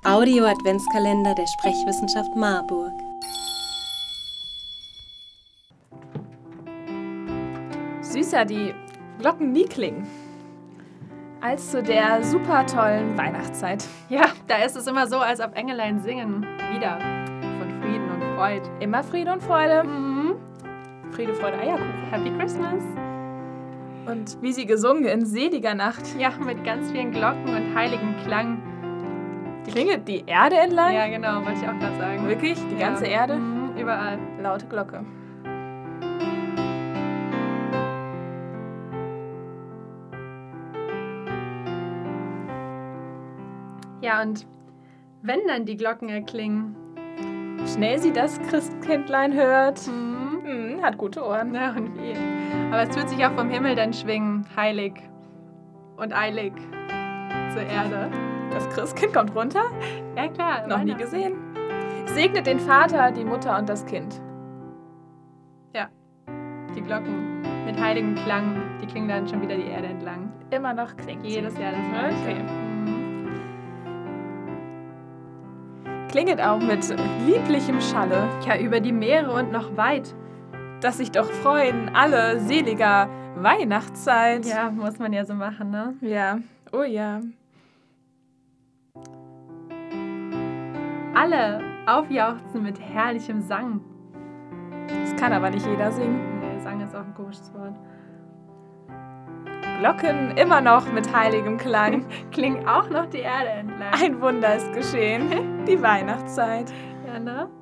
Audio-Adventskalender der Sprechwissenschaft Marburg. Süßer die Glocken nie klingen als zu der super tollen Weihnachtszeit. Ja, da ist es immer so, als ob Engelein singen. Wieder von Frieden und Freude. Immer Friede und Freude. Friede, Freude, Eierkuchen. Happy Christmas. Und wie sie gesungen in seliger Nacht. Ja, mit ganz vielen Glocken und heiligem Klang. Klingelt die Erde entlang? Ja, genau, wollte ich auch gerade sagen. Wirklich? Die ganze Erde? Überall. Laute Glocke. Ja, und wenn dann die Glocken erklingen, schnell sie das Christkindlein hört, hat gute Ohren. Ja, und wie. Aber es wird sich auch vom Himmel dann schwingen, heilig und eilig zur Erde. Das Christkind kommt runter? Ja, klar. Noch nie gesehen. Segnet den Vater, die Mutter und das Kind. Ja, die Glocken mit heiligem Klang, die klingen dann schon wieder die Erde entlang. Immer noch klingt Jedes Jahr das Gleiche. Okay. Klingelt auch mit lieblichem Schalle. Ja, über die Meere und noch weit. Dass sich doch freuen alle seliger Weihnachtszeit. Ja, muss man ja so machen, ne? Ja, oh ja. Alle aufjauchzen mit herrlichem Sang. Das kann aber nicht jeder singen. Nee, Sang ist auch ein komisches Wort. Glocken immer noch mit heiligem Klang. Klingen auch noch die Erde entlang. Ein Wunder ist geschehen. Die Weihnachtszeit. Ja, ne?